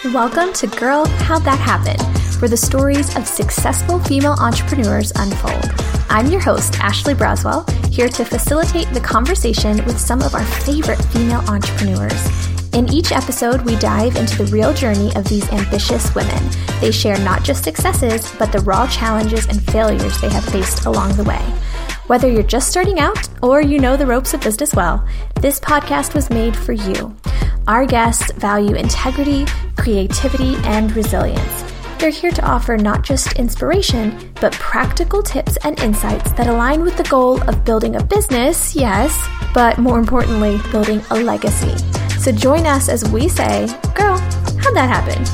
Welcome to Girl, How'd That Happen?, where the stories of successful female entrepreneurs unfold. I'm your host, Ashley Braswell, here to facilitate the conversation with some of our favorite female entrepreneurs. In each episode, we dive into the real journey of these ambitious women. They share not just successes, but the raw challenges and failures they have faced along the way. Whether you're just starting out or you know the ropes of business well, this podcast was made for you. Our guests value integrity, creativity, and resilience. They're here to offer not just inspiration, but practical tips and insights that align with the goal of building a business, yes, but more importantly, building a legacy. So join us as we say, girl, how'd that happen?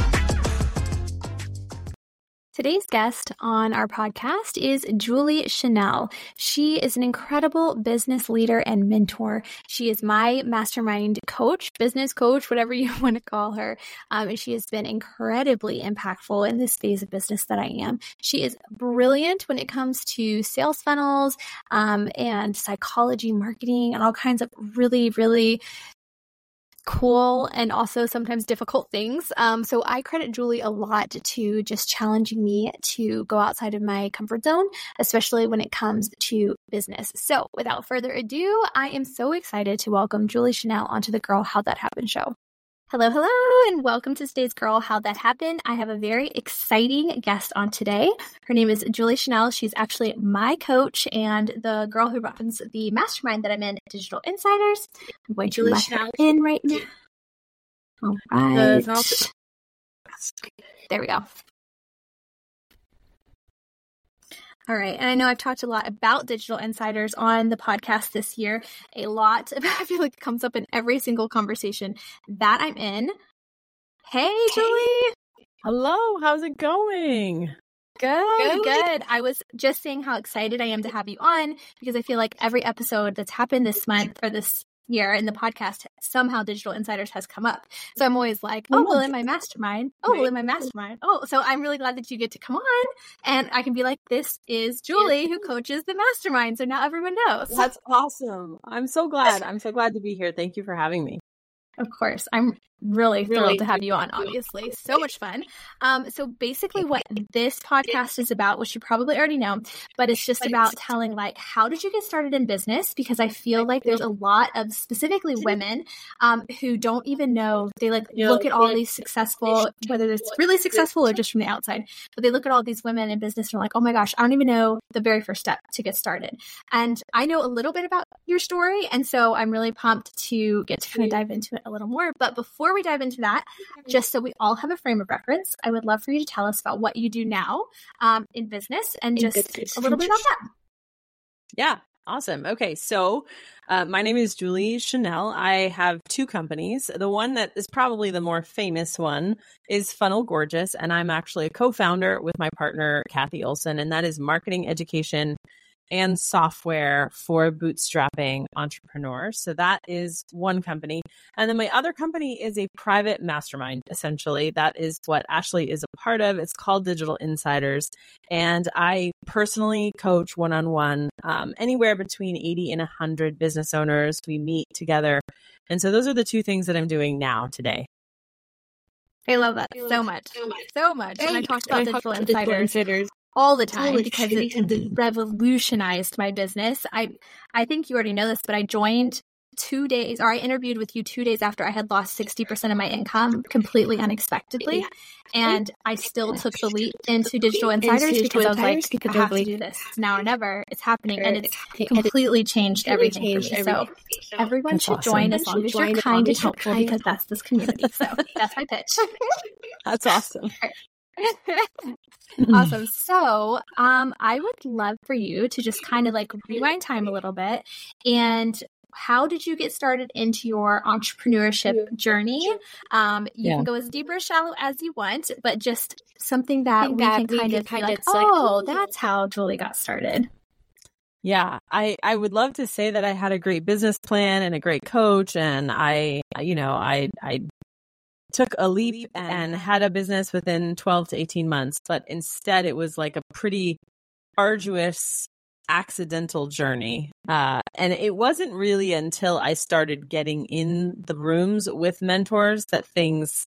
Today's guest on our podcast is Julie Chanel. She is an incredible business leader and mentor. She is my mastermind coach, business coach, whatever you want to call her. And she has been incredibly impactful in this phase of business that I am. She is brilliant when it comes to sales funnels and psychology, marketing, and all kinds of really cool and also sometimes difficult things. So I credit Julie a lot to just challenging me to go outside of my comfort zone, especially when it comes to business. So without further ado, I am so excited to welcome Julie Chanel onto the Girl, How'd That Happen show. Hello, and welcome to today's Girl, How'd That Happen? I have a very exciting guest on today. Her name is Julie Chanel. She's actually my coach and the girl who runs the mastermind that I'm in, Digital Insiders. I'm going to let her in right now. All right. There we go. All right. And I know I've talked a lot about Digital Insiders on the podcast this year. I feel like it comes up in every single conversation that I'm in. Hey, Julie. Hello. How's it going? Good. I was just saying how excited I am to have you on because I feel like every episode that's happened this month or this year in the podcast, somehow Digital Insiders has come up. So I'm always like, in my mastermind. Oh, so I'm really glad that you get to come on and I can be like, this is Julie who coaches the mastermind. So now everyone knows. That's awesome. I'm so glad to be here. Thank you for having me. Of course. I'm really thrilled to have you on, obviously. So much fun. So basically what this podcast is about, which you probably already know, but it's just about telling how did you get started in business? Because I feel like there's a lot of specifically women who don't even know. They look at all these successful, whether it's really successful or just from the outside, but they look at all these women in business and are like, oh my gosh, I don't even know the very first step to get started. And I know a little bit about your story. And so I'm really pumped to get to kind of dive into it a little more. But before we dive into that, just so we all have a frame of reference, I would love for you to tell us about what you do now in business and just a little bit about that. Yeah, awesome. Okay, so my name is Julie Chanel. I have two companies. The one that is probably the more famous one is Funnel Gorgeous, and I'm actually a co-founder with my partner, Kathy Olson, and that is marketing, education, and software for bootstrapping entrepreneurs. So that is one company. And then my other company is a private mastermind, essentially. That is what Ashley is a part of. It's called Digital Insiders. And I personally coach one-on-one anywhere between 80 and 100 business owners. We meet together. And so those are the two things that I'm doing now today. I love that so much. And I talked about Digital Insiders all the time because it revolutionized my business. I think you already know this, but I joined I interviewed with you 2 days after I had lost 60% of my income completely unexpectedly. And I still took the leap into Digital Insiders because I was like, I have to do this. It's now or never. It's happening. And it's completely changed everything for me. So everyone should join as long as you're kind and helpful because that's this community. So that's my pitch. That's awesome. Awesome. So I would love for you to just kind of rewind time a little bit. And how did you get started into your entrepreneurship journey? You can go as deep or shallow as you want, but just something that we can kind of be like, oh, that's how Julie got started. Yeah, I would love to say that I had a great business plan and a great coach, and I took a leap and had a business within 12 to 18 months, but instead it was like a pretty arduous, accidental journey. And it wasn't really until I started getting in the rooms with mentors that things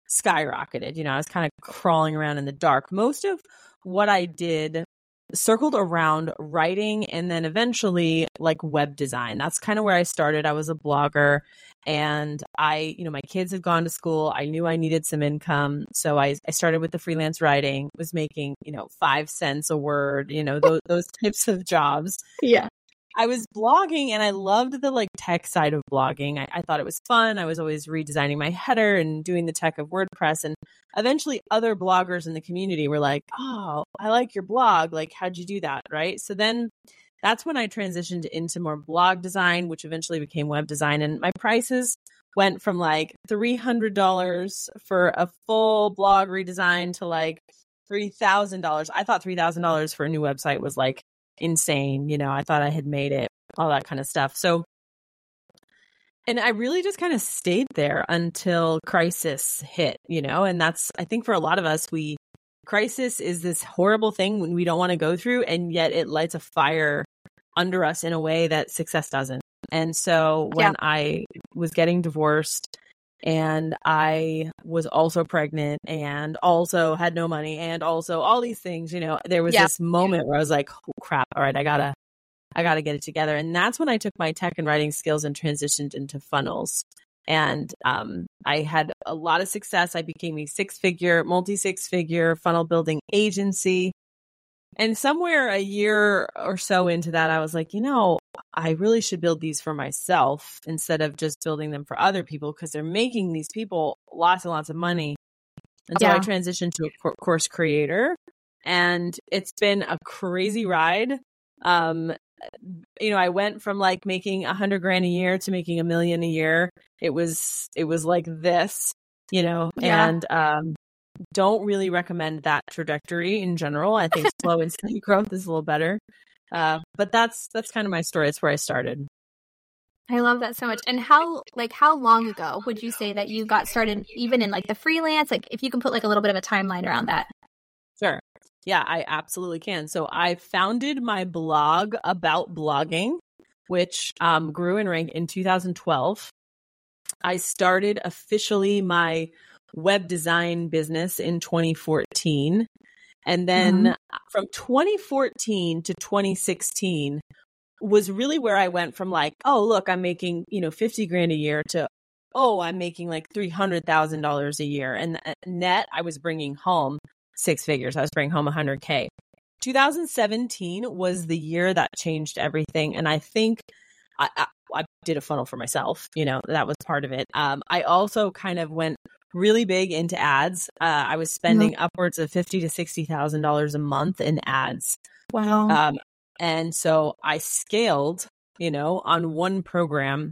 skyrocketed. I was kind of crawling around in the dark. Most of what I did circled around writing and then eventually like web design. That's kind of where I started. I was a blogger and my kids had gone to school. I knew I needed some income. So I started with the freelance writing, was making, 5 cents a word, those types of jobs. Yeah. I was blogging and I loved the like tech side of blogging. I thought it was fun. I was always redesigning my header and doing the tech of WordPress. And eventually other bloggers in the community were like, oh, I like your blog. Like, how'd you do that? Right. So then that's when I transitioned into more blog design, which eventually became web design. And my prices went from like $300 for a full blog redesign to like $3,000. I thought $3,000 for a new website was like insane. I thought I had made it, all that kind of stuff. So, and I really just kind of stayed there until crisis hit, and that's, I think for a lot of us, crisis is this horrible thing when we don't want to go through, and yet it lights a fire under us in a way that success doesn't. And so when I was getting divorced and I was also pregnant and also had no money and also all these things, there was this moment where I was like, oh, crap. All right, I gotta get it together. And that's when I took my tech and writing skills and transitioned into funnels. And I had a lot of success. I became a multi-six-figure funnel building agency. And somewhere a year or so into that, I was like, I really should build these for myself instead of just building them for other people, because they're making these people lots and lots of money. And so I transitioned to a course creator, and it's been a crazy ride. I went from like making $100,000 a year to making $1 million a year. It was like this, and don't really recommend that trajectory in general. I think slow and steady growth is a little better. But that's kind of my story. It's where I started. I love that so much. And how long ago would you say that you got started, even in like the freelance? Like if you can put like a little bit of a timeline around that. Sure. Yeah, I absolutely can. So I founded my blog about blogging, which grew in rank in 2012. I started officially my web design business in 2014. And then from 2014 to 2016 was really where I went from like, oh, look, I'm making, $50,000 a year to, oh, I'm making like $300,000 a year. And net, I was bringing home 6 figures. I was bringing home $100,000. 2017 was the year that changed everything. And I think I did a funnel for myself, that was part of it. I also kind of went really big into ads. I was spending upwards of $50,000 to $60,000 a month in ads. Wow. And so I scaled, on one program.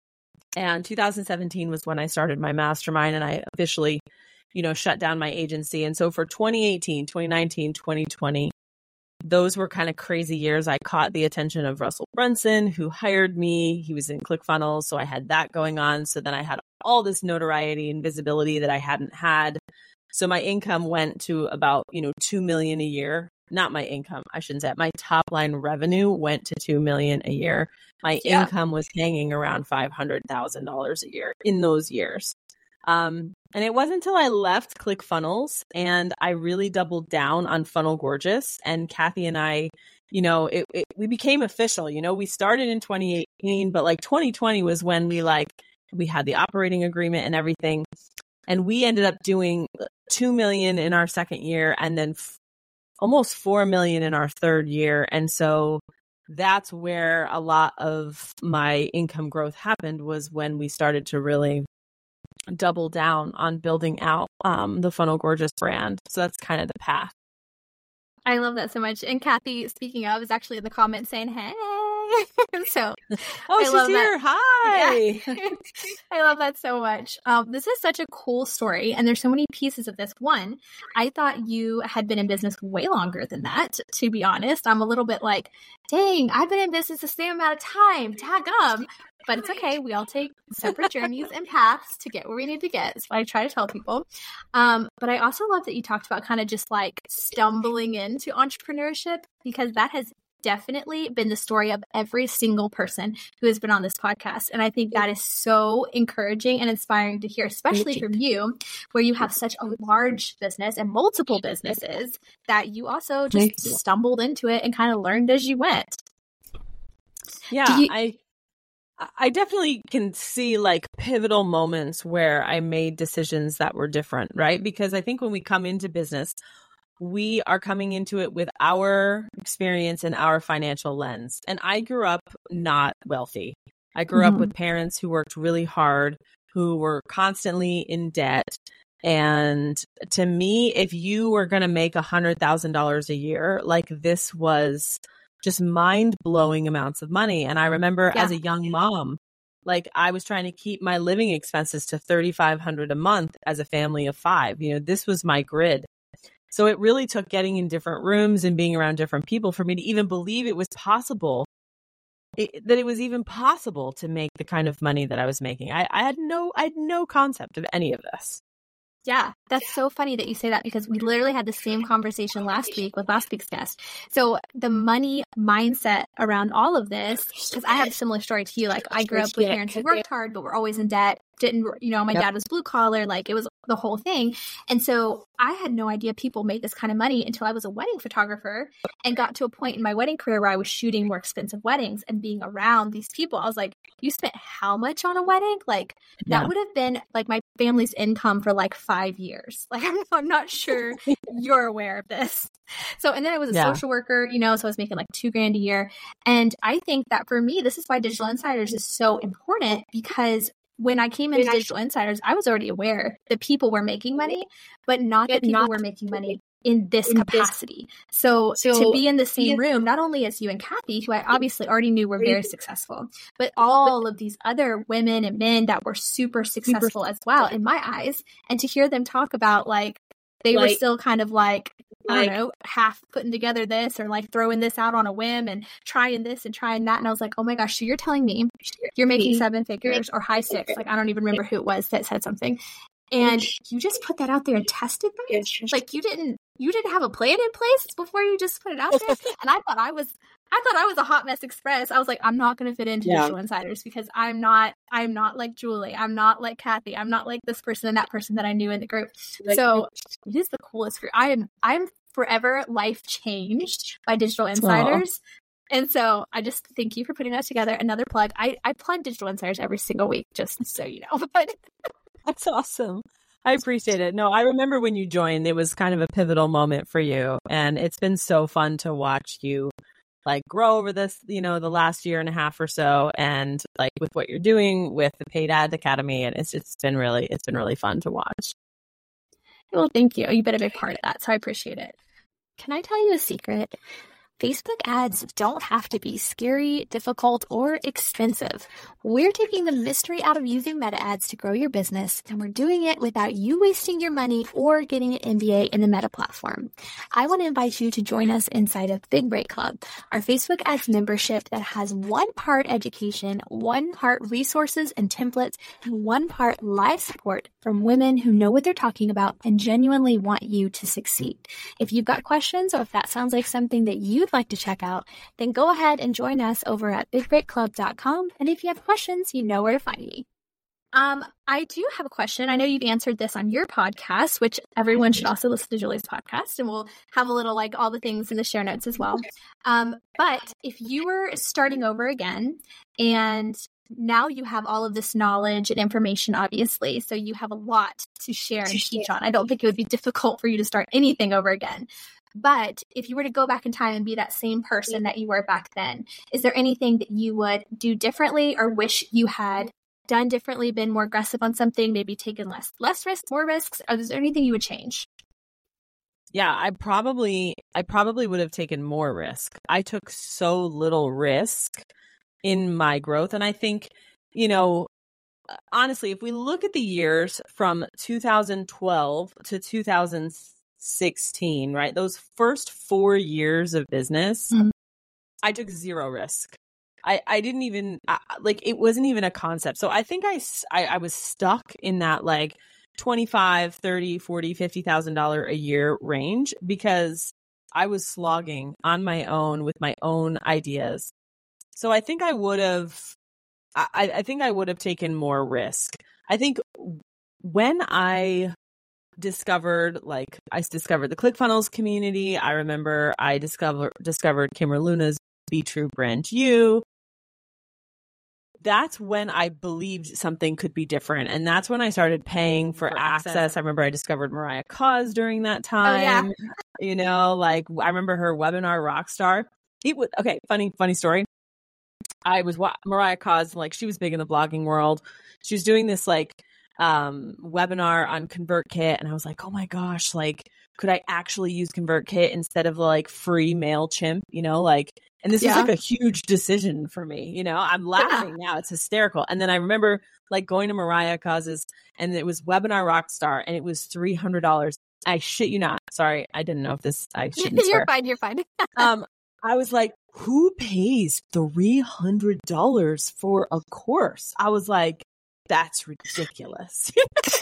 And 2017 was when I started my mastermind, and I officially, shut down my agency. And so for 2018, 2019, 2020, those were kind of crazy years. I caught the attention of Russell Brunson, who hired me. He was in ClickFunnels, so I had that going on. So then I had all this notoriety and visibility that I hadn't had. So my income went to about, $2 million a year. Not my income, I shouldn't say it. My top line revenue went to $2 million a year. My income was hanging around $500,000 a year in those years. And it wasn't until I left ClickFunnels and I really doubled down on Funnel Gorgeous, and Kathy and I, we became official. We started in 2018, but like 2020 was when we had the operating agreement and everything. And we ended up doing 2 million in our second year, and then almost 4 million in our third year. And so that's where a lot of my income growth happened, was when we started to really double down on building out the Funnel Gorgeous brand. So that's kind of the path. I love that so much. And Kathy, speaking of, is actually in the comments saying, hey. So she's here. Hi. Yeah. I love that so much. This is such a cool story, and there's so many pieces of this. One, I thought you had been in business way longer than that, to be honest. I'm a little bit like, dang, I've been in business the same amount of time. Tag but it's okay. We all take separate journeys and paths to get where we need to get. That's what I try to tell people. But I also love that you talked about kind of just like stumbling into entrepreneurship, because that has definitely been the story of every single person who has been on this podcast. And I think that is so encouraging and inspiring to hear, especially from you, where you have such a large business and multiple businesses that you also just stumbled into it and kind of learned as you went. Yeah, I definitely can see like pivotal moments where I made decisions that were different, right? Because I think when we come into business, we are coming into it with our experience and our financial lens. And I grew up not wealthy. I grew up with parents who worked really hard, who were constantly in debt. And to me, if you were going to make $100,000 a year, like this was just mind-blowing amounts of money. And I remember as a young mom, like I was trying to keep my living expenses to $3,500 a month as a family of 5. You know, this was my grid. So it really took getting in different rooms and being around different people for me to even believe it was possible, that it was even possible to make the kind of money that I was making. I had no concept of any of this. Yeah, that's so funny that you say that, because we literally had the same conversation last week with last week's guest. So the money mindset around all of this, because I have a similar story to you. Like I grew up with parents who worked hard, but were always in debt. My dad was blue collar, like it was the whole thing. And so I had no idea people made this kind of money until I was a wedding photographer and got to a point in my wedding career where I was shooting more expensive weddings and being around these people. I was like, you spent how much on a wedding? Like that would have been like my family's income for like 5 years. Like I'm not sure you're aware of this. So, and then I was a social worker, so I was making like $2,000 a year. And I think that for me, this is why Digital Insiders is so important, because when I came into Digital Insiders, I was already aware that people were making money, but not that people were making money in this capacity. So to be in the same room, not only as you and Kathy, who I obviously already knew were very successful, but all of these other women and men that were super successful as well in my eyes. And to hear them talk about like, they were still kind of like, I don't know, half putting together this or like throwing this out on a whim and trying this and trying that. And I was like, oh my gosh, so you're telling me you're making 7 figures or high 6. Like, I don't even remember who it was that said something. And you just put that out there and tested them? Like you didn't have a plan in place before you just put it out there? And I thought I was a hot mess express. I was like, I'm not going to fit into Digital Insiders because I'm not like Julie. I'm not like Kathy. I'm not like this person and that person that I knew in the group. So it is the coolest group. I'm forever life changed by Digital Insiders. Aww. And so I just thank you for putting that together. Another plug. I plug Digital Insiders every single week, just so you know. But that's awesome. I appreciate it. No, I remember when you joined, it was kind of a pivotal moment for you. And it's been so fun to watch you like grow over this, the last year and a half or so. And like with what you're doing with the Paid Ad Academy. And it's been really fun to watch. Well, thank you. You've been a big part of that. So I appreciate it. Can I tell you a secret? Facebook ads don't have to be scary, difficult, or expensive. We're taking the mystery out of using meta ads to grow your business, and we're doing it without you wasting your money or getting an MBA in the Meta platform. I want to invite you to join us inside of Big Break Club, our Facebook ads membership that has 1 part education, 1 part resources and templates, and 1 part live support from women who know what they're talking about and genuinely want you to succeed. If you've got questions or if that sounds like something that you'd like to check out, then go ahead and join us over at bigbreakclub.com. And if you have questions, you know where to find me. I do have a question. I know you've answered this on your podcast, which everyone should also listen to Julie's podcast, and we'll have a little like all the things in the show notes as well. But if you were starting over again and now you have all of this knowledge and information, obviously, so you have a lot to share and teach on. I don't think it would be difficult for you to start anything over again. But if you were to go back in time and be that same person that you were back then, is there anything that you would do differently or wish you had done differently, been more aggressive on something, maybe taken less risks, more risks? Or is there anything you would change? Yeah, I probably would have taken more risk. I took so little risk in my growth. And I think, honestly, if we look at the years from 2012 to 2016, right? Those first 4 years of business, I took 0 risk. I didn't even, it wasn't even a concept. So I think I was stuck in that like $25,000, $30,000, $40,000, $50,000 a year range because I was slogging on my own with my own ideas. So I think I would have taken more risk. I think when I discovered the ClickFunnels community, I remember I discovered Kimra Luna's Be True Brand You. That's when I believed something could be different. And that's when I started paying for access. I remember I discovered Mariah Cause during that time. Oh, yeah. I remember her webinar Rockstar. Funny story. I was Mariah Cause, she was big in the blogging world. She was doing this webinar on ConvertKit, and I was like, oh my gosh, could I actually use ConvertKit instead of free MailChimp, and this was a huge decision for me, I'm laughing now, it's hysterical. And then I remember going to Mariah Cause's, and it was Webinar Rockstar, and it was $300. I shit you not. Sorry, I didn't know if this, I shouldn't swear. You're fine. I was like, who pays $300 for a course? I was like, that's ridiculous.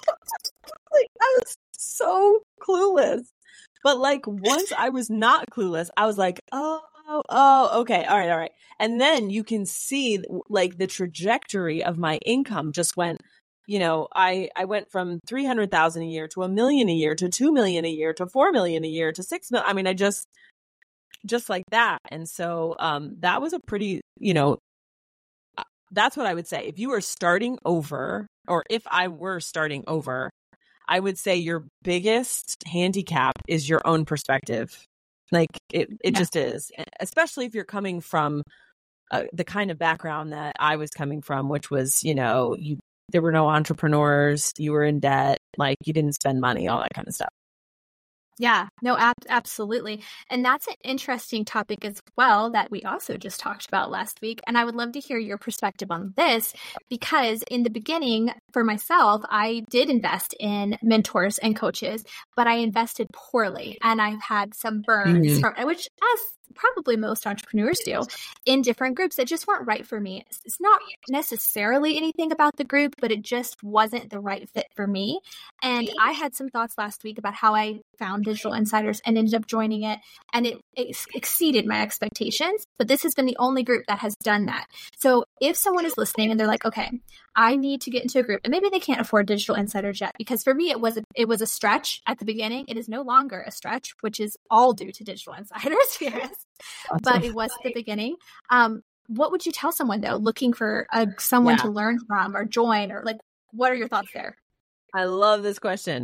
I was so clueless. But once I was not clueless, I was like, oh, okay. All right. And then you can see the trajectory of my income just went, I went from 300,000 a year to $1 million a year to $2 million a year to $4 million a year to $6 million. I mean, I just like that. And so that was a pretty, that's what I would say. If you are starting over, or if I were starting over, I would say your biggest handicap is your own perspective. It just is, especially if you're coming from the kind of background that I was coming from, which was, there were no entrepreneurs, you were in debt, you didn't spend money, all that kind of stuff. Yeah, no, absolutely. And that's an interesting topic as well that we also just talked about last week. And I would love to hear your perspective on this, because in the beginning, for myself, I did invest in mentors and coaches, but I invested poorly. And I've had some burns, which as probably most entrepreneurs do, in different groups that just weren't right for me. It's not necessarily anything about the group, but it just wasn't the right fit for me. And I had some thoughts last week about how I found Digital Insiders and ended up joining it, and it exceeded my expectations. But this has been the only group that has done that. So if someone is listening and they're like, okay, I need to get into a group, and maybe they can't afford Digital Insiders yet, because for me, it was a stretch at the beginning. It is no longer a stretch, which is all due to Digital Insiders. Yes. Awesome. But it was at the beginning. What would you tell someone though, looking for someone to learn from or join, or what are your thoughts there? I love this question.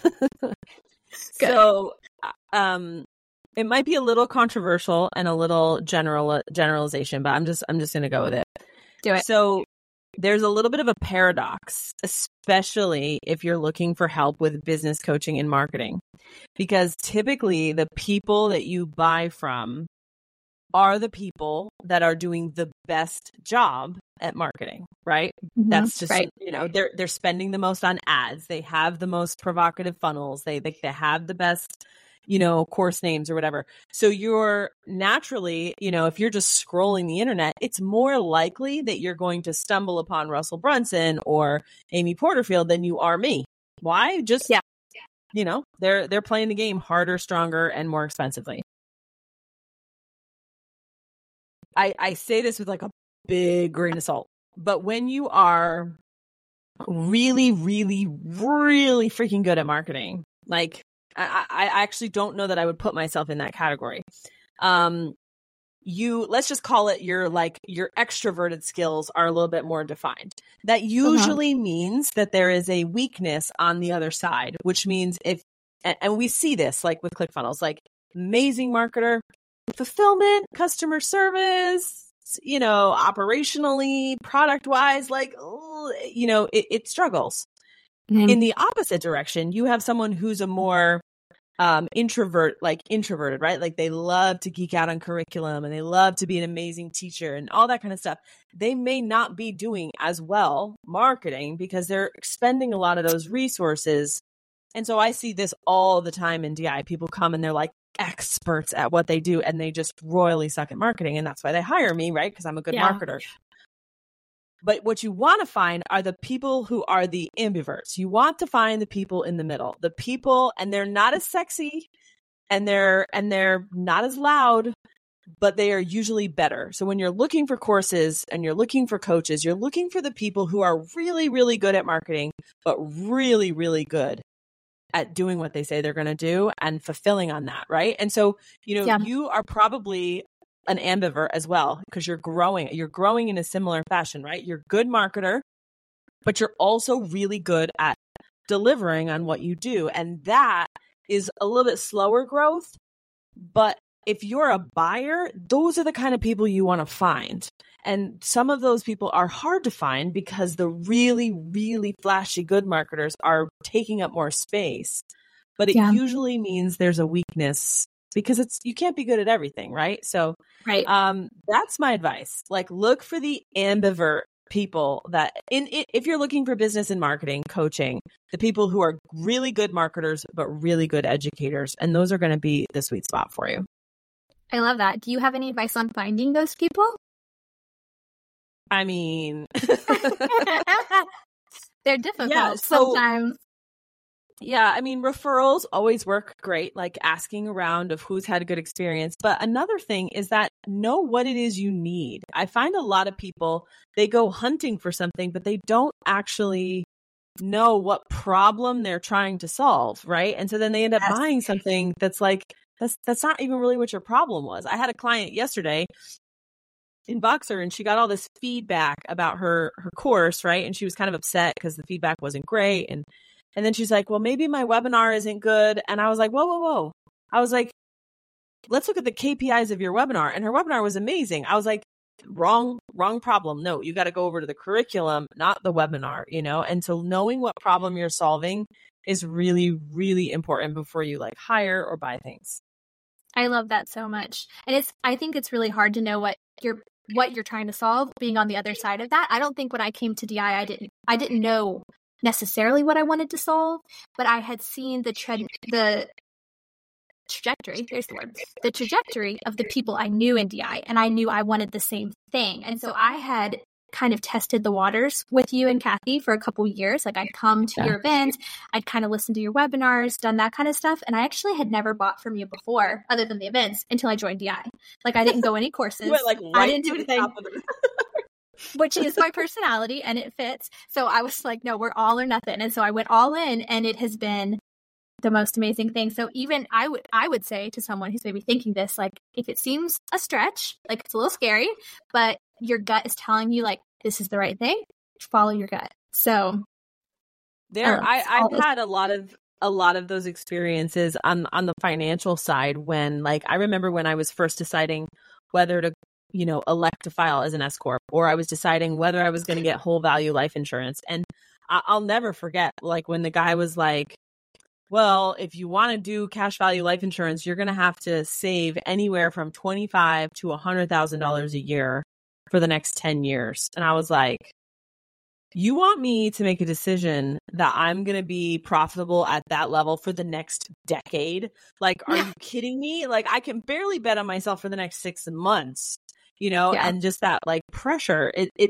So, it might be a little controversial and a little generalization, but I'm just going to go with it. Do it. So there's a little bit of a paradox, especially if you're looking for help with business coaching and marketing, because typically the people that you buy from are the people that are doing the best job at marketing, right? Mm-hmm. That's just, right. They're spending the most on ads. They have the most provocative funnels. They have the best, course names or whatever. So you're naturally, if you're just scrolling the internet, it's more likely that you're going to stumble upon Russell Brunson or Amy Porterfield than you are me. Why? Just, they're playing the game harder, stronger, and more expensively. I say this with a big grain of salt, but when you are really, really, really freaking good at marketing, I actually don't know that I would put myself in that category. Let's just call it your extroverted skills are a little bit more defined. That usually means that there is a weakness on the other side, which means and we see this with ClickFunnels, amazing marketer, fulfillment, customer service, operationally, product wise, it struggles. Mm-hmm. In the opposite direction, you have someone who's a more introverted, right? They love to geek out on curriculum and they love to be an amazing teacher and all that kind of stuff. They may not be doing as well marketing because they're expending a lot of those resources. And so I see this all the time in DI. People come and they're experts at what they do and they just royally suck at marketing, and that's why they hire me, right? Because I'm a good marketer. But what you want to find are the people who are the ambiverts. You want to find the people in the middle, the people, and they're not as sexy and they're not as loud, but they are usually better. So when you're looking for courses and you're looking for coaches, you're looking for the people who are really, really good at marketing, but really, really good at doing what they say they're going to do and fulfilling on that. Right. And so, you are probably an ambivert as well, because you're growing in a similar fashion, right? You're a good marketer, but you're also really good at delivering on what you do. And that is a little bit slower growth. But if you're a buyer, those are the kind of people you want to find. And some of those people are hard to find because the really, really flashy good marketers are taking up more space. But it usually means there's a weakness, because you can't be good at everything, right? So that's my advice. Like, look for the ambivert people that if you're looking for business and marketing coaching, the people who are really good marketers, but really good educators. And those are going to be the sweet spot for you. I love that. Do you have any advice on finding those people? I mean, they're difficult sometimes. Yeah, I mean, referrals always work great, like asking around of who's had a good experience. But another thing is that know what it is you need. I find a lot of people, they go hunting for something, but they don't actually know what problem they're trying to solve, right? And so then they end up buying something that's like, that's not even really what your problem was. I had a client yesterday in Voxer, and she got all this feedback about her course, right? And she was kind of upset because the feedback wasn't great. And then she's like, well, maybe my webinar isn't good. And I was like, whoa. I was like, let's look at the KPIs of your webinar. And her webinar was amazing. I was like, wrong problem. No, you got to go over to the curriculum, not the webinar, And so knowing what problem you're solving is really, really important before you like hire or buy things. I love that so much. And I think it's really hard to know what you're trying to solve, being on the other side of that. I don't think when I came to DI, I didn't know necessarily what I wanted to solve, but I had seen the trajectory, there's the word, the trajectory of the people I knew in DI, and I knew I wanted the same thing. And so I had kind of tested the waters with you and Kathy for a couple years. Like, I'd come to your events, I'd kind of listened to your webinars, done that kind of stuff. And I actually had never bought from you before, other than the events, until I joined DI. Like, I didn't go any courses. I didn't do anything. Which is my personality, and it fits. So I was like, no, we're all or nothing. And so I went all in, and it has been the most amazing thing. So even I would say to someone who's maybe thinking this, like, if it seems a stretch, like it's a little scary, but your gut is telling you like, this is the right thing, follow your gut. So I've had a lot of those experiences on the financial side, when like, I remember when I was first deciding whether to elect to file as an S Corp, or I was deciding whether I was going to get whole value life insurance. And I'll never forget, like, when the guy was like, well, if you want to do cash value life insurance, you're going to have to save anywhere from $25,000 to $100,000 a year for the next 10 years. And I was like, you want me to make a decision that I'm going to be profitable at that level for the next decade? Like, are you kidding me? Like, I can barely bet on myself for the next 6 months. And just that like pressure,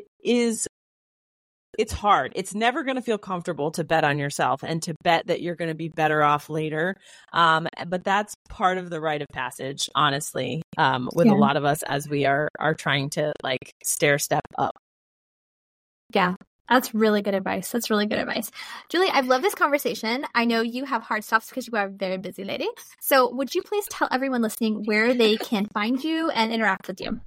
it's hard. It's never going to feel comfortable to bet on yourself and to bet that you're going to be better off later. But that's part of the rite of passage, honestly, with a lot of us as we are trying to like stair step up. Yeah. That's really good advice. Julie, I've loved this conversation. I know you have hard stops because you are a very busy lady. So would you please tell everyone listening where they can find you and interact with you?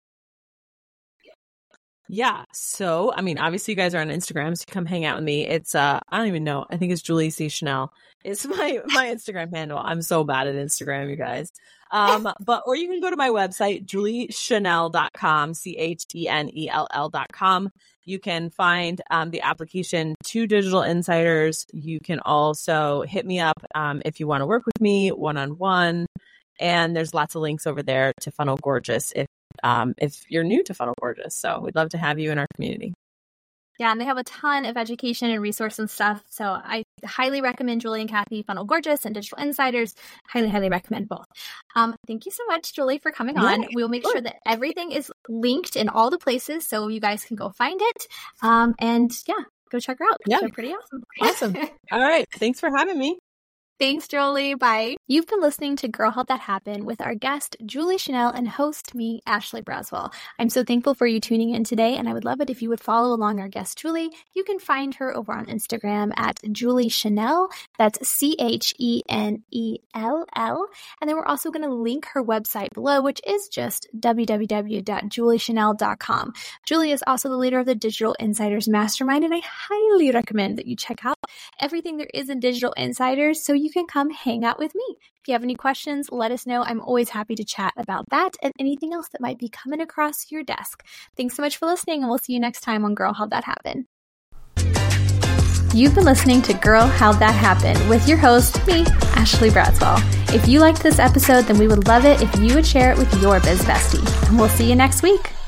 Yeah. So, I mean, obviously you guys are on Instagram, so come hang out with me. It's, I don't even know. I think it's Julie C. Chanel. It's my Instagram handle. I'm so bad at Instagram, you guys. Or you can go to my website, juliechanel.com, CHENELL.com. You can find the application to Digital Insiders. You can also hit me up if you want to work with me one-on-one. And there's lots of links over there to Funnel Gorgeous if you're new to Funnel Gorgeous. So we'd love to have you in our community. Yeah, and they have a ton of education and resource and stuff. So I highly recommend Julie and Kathy, Funnel Gorgeous and Digital Insiders. Highly, highly recommend both. Thank you so much, Julie, for coming on. We'll make sure that everything is linked in all the places so you guys can go find it. And go check her out. Yeah, they're pretty awesome. Awesome. All right. Thanks for having me. Thanks, Jolie. Bye. You've been listening to Girl How'd That Happen with our guest, Julie Chanel, and host me, Ashley Braswell. I'm so thankful for you tuning in today, and I would love it if you would follow along our guest, Julie. You can find her over on Instagram at Julie Chanel. That's CHENELL. And then we're also going to link her website below, which is just www.juliechanel.com. Julie is also the leader of the Digital Insiders Mastermind, and I highly recommend that you check out everything there is in Digital Insiders so you can come hang out with me. If you have any questions, let us know. I'm always happy to chat about that and anything else that might be coming across your desk. Thanks so much for listening, and we'll see you next time on Girl How'd That Happen. You've been listening to Girl How'd That Happen with your host, me, Ashley Braswell. If you liked this episode, then we would love it if you would share it with your biz bestie. And we'll see you next week.